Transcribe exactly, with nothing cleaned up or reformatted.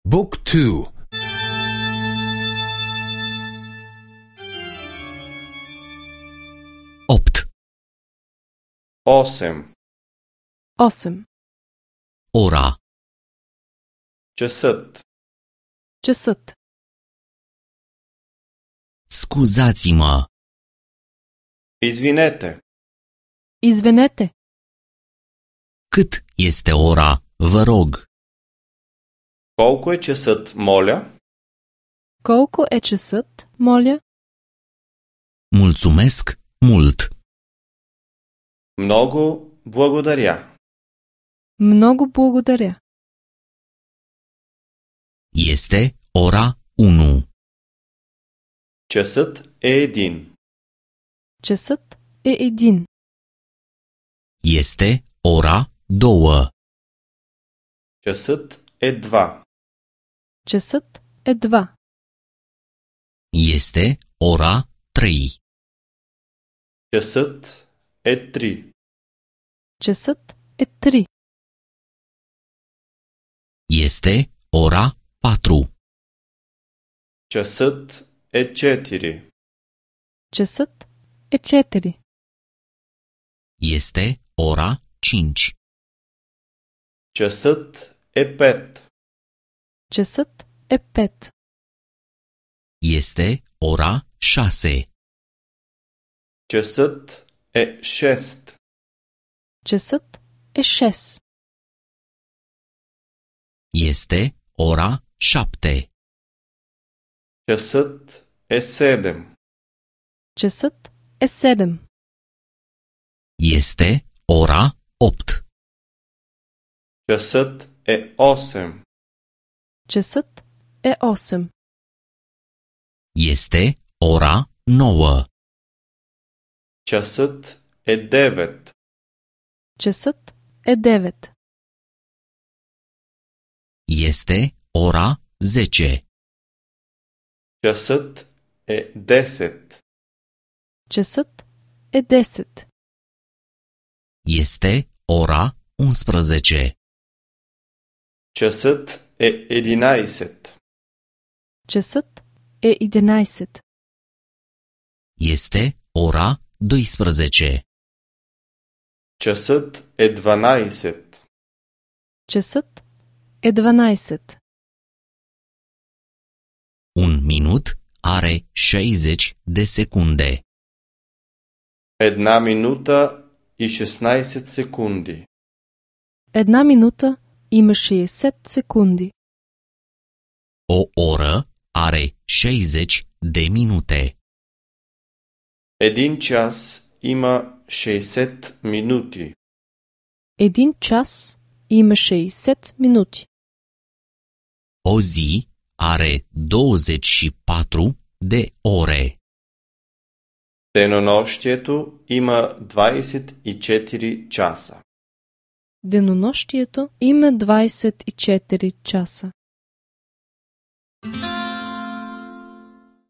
บุ๊กทูopt osem osem ora, часът часът. scuzați-mă, Извинете, Извинете, cât este ora, vă rog? колко е часът, моля? колко е часът, моля? Mulțumesc mult! Много благодаря. Много благодаря. Este ora unu. Часът е един. Часът е един. Este ora două. Часът е два. Часът е два. Este ora trei. Часът е три. Часът е три. Este ora patru. Часът е четири. Часът е четири. Este ora cinci. Часът е пет. Часът е пет. Este ora șase. Часът е шест. Часът е шест. Este ora șapte. Часът е седем. Часът е седем. Este ora opt. Часът е осем. Часът е осем. Este ora nouă. Часът е девет. Часът е девет. Este ora zece. Часът е десет. Часът е десет. Este ora unsprezece. Часът е единайсет. Часът е единайсет. Este ora doisprezece. Часът е дванайсет. Часът е дванайсет. Un minut are șaizeci de secunde. Една минута и шестнайсет секунди. Една минута има шейсет секунди. O oră are șaizeci de minute. Един час има шейсет минути. Един час има шейсет минути. O zi are douăzeci și patru de ore. Денонощието има двайсет и четири часа. Денонощието има двайсет и четири часа.